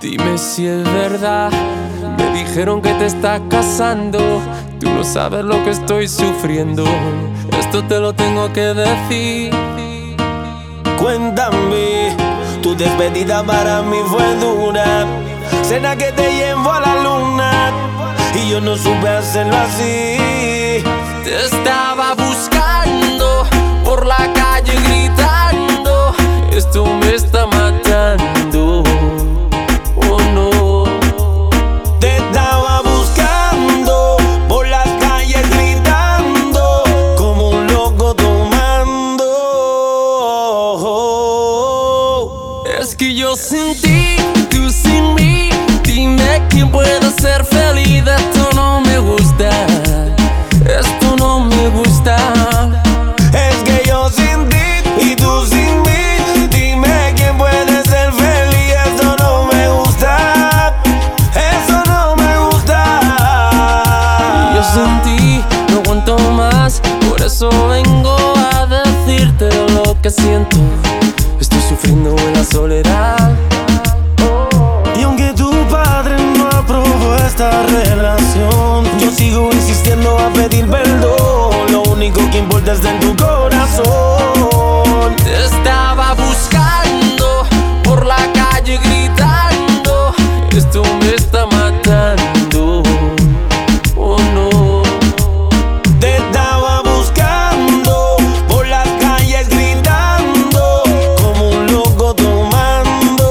Dime si es verdad. Me dijeron que te estás casando. Tú no sabes lo que estoy sufriendo. Esto te lo tengo que decir. Cuéntame, tu despedida para mí fue dura. Cena que te llevo a la luna y yo no supe hacerlo así. Te estaba buscando por la calle gritando. Esto me está matando. Oh no. Te estaba buscando por las calles gritando como un loco tomando. Es que yo sin ti, tú sin mí. Dime quién puede ser feliz. Esto no me gusta. Esto no me gusta. Es que yo sin ti y tú sin mí. Dime quién puede ser feliz. Esto no me gusta. Eso no me gusta. Yo sin ti no aguanto más. Por eso vengo a decirte lo que siento. Estoy sufriendo en la soledad. Y aunque tu padre no aprobó esta relación, yo sigo insistiendo a pedir perdón. Lo único que importa es en tu corazón. Te estaba buscando por la calle gritando. Esto me está matando. Oh no. Te estaba buscando por las calles gritando como un loco tomando.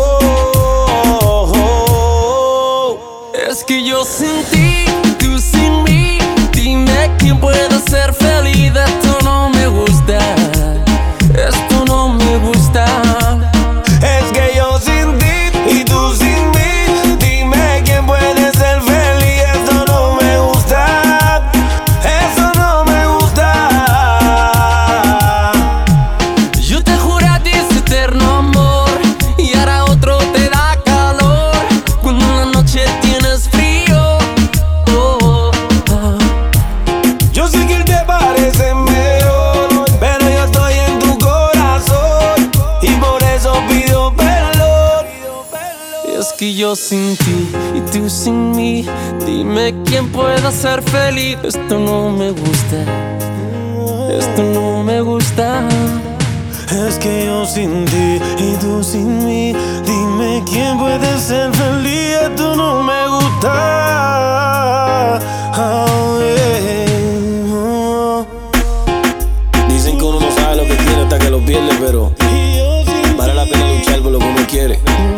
Es que yo sin ti, tú sin mí. Dime quién puede ser feliz. Esto no me gusta. Esto no me gusta. Es que yo sin ti y tú sin mí. Dime quién puede ser feliz. Esto no me gusta. Eso no me gusta. Yo te juré a ti ese eterno amor y ahora otro te da calor cuando en la noche tienes frío. Oh, oh. Yo sé que él te parece mejor, pero yo estoy en tu corazón y por eso pido perdón. Es que yo sin ti y tú sin mí. Dime quién pueda ser feliz. Esto no me gusta. Esto no me gusta. Es que yo sin ti y tú sin mí. Dime quién puede ser feliz. Esto no me gusta. Oh, yeah. Dicen que uno no sabe lo que tiene hasta que lo pierde, pero vale la pena luchar por lo que uno quiere.